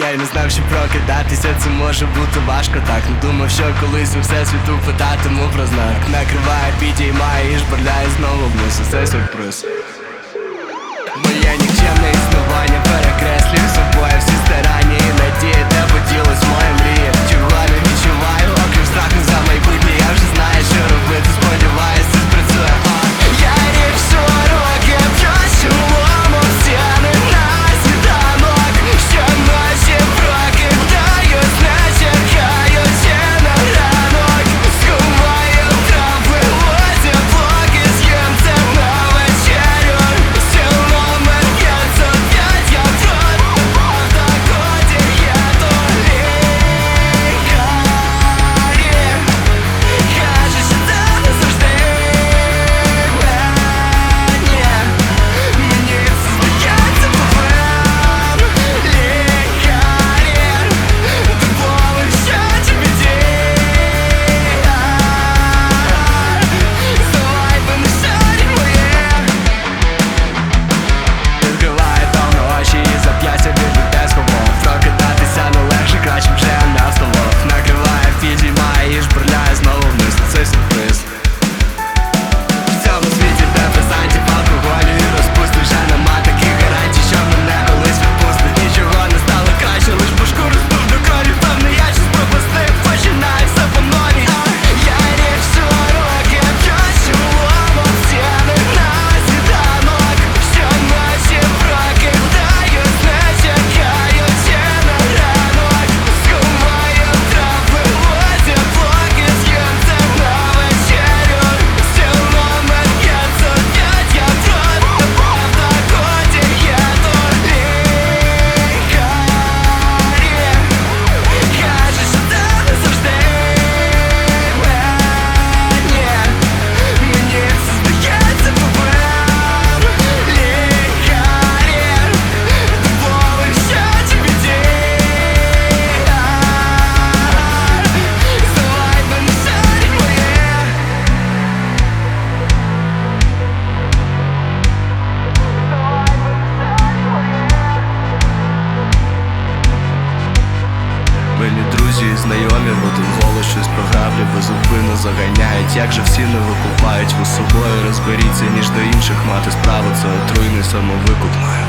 я й не знав, що прокидатися це може бути важко. Так не думав, що колись у всесвіту питатиму про знак. Накриває, підіймає і жбурляє знову вниз. Це сюрприз. Моє нікчемне існування перекреслює собою всі старання і надії, де поділась моя мрія. Чого не відчуваю, окрім страху за майбутнє. Я вже знаю, що робити, сподіваюсь, це спрацює. Я рік 40 просилому стіни на світанок. Щоночі прокидаюсь, не чекаючи на ранок. Сховаю травми лозі, поки з'їм це на вечерю. Милі друзі і знайомі в один голос щось програблі безупинно заганяють. Як же всі не викупають, ви з собою розберіться, ніж до інших мати справу. Це отруйний самовикуп.